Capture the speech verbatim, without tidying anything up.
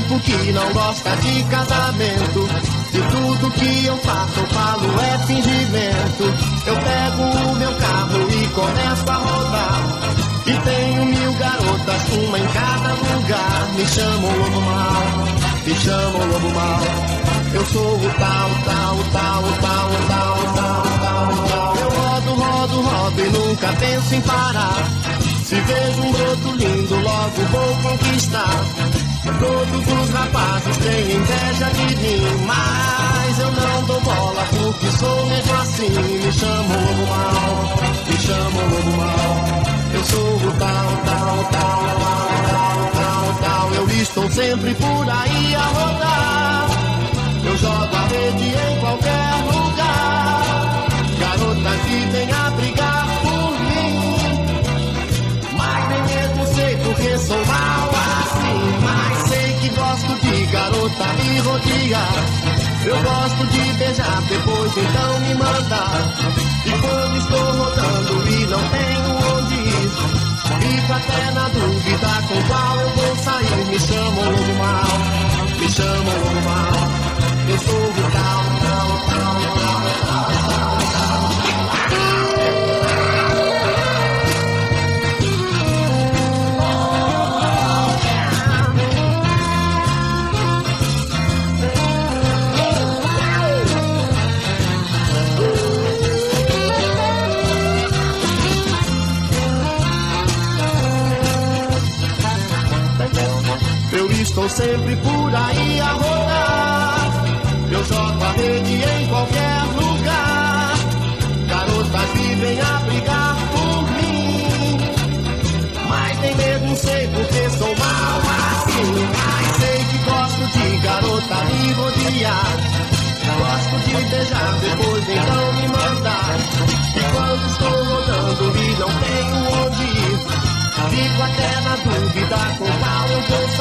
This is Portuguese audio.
tipo que não gosta de casamento. Se tudo que eu faço ou falo é fingimento, eu pego o meu carro e começo a rodar. E tenho mil garotas, uma em cada lugar. Me chamam lobo mal, me chamam lobo mal. Eu sou o tal, tal, tal, tal, tal, tal, tal, tal. Eu rodo, rodo, rodo e nunca penso em parar. Se vejo um broto lindo, logo vou conquistar. Todos os rapazes têm inveja de mim, mas eu não dou bola porque sou mesmo assim. Me chamam lobo mal, me chamam lobo mal. Eu sou o tal, tal, tal, tal, tal, tal. Eu estou sempre por aí a rodar. Eu jogo a rede em qualquer lugar. Garotas vivem a brigar por mim, mas nem mesmo sei porque sou mal assim. Mas sei que gosto de garota me rodear. Eu gosto de beijar, depois então me mandar. E quando estou rodando e não tenho onde ir, fico até na dúvida com qual eu vou sair. Me chamam lobo mal, me chamam lobo mal. Eu sou o tal, tal, tal, tal, tal, tal, tal. Eu estou sempre por aí a rodar. Eu jogo a rede em qualquer lugar. Garotas vivem a brigar por mim, mas nem mesmo sei porque sou mal assim. Mas sei que gosto de garota me rodear. Gosto de beijar, depois então me mandar. E quando estou rodando e não tenho onde ir, fico até na dúvida com qual eu vou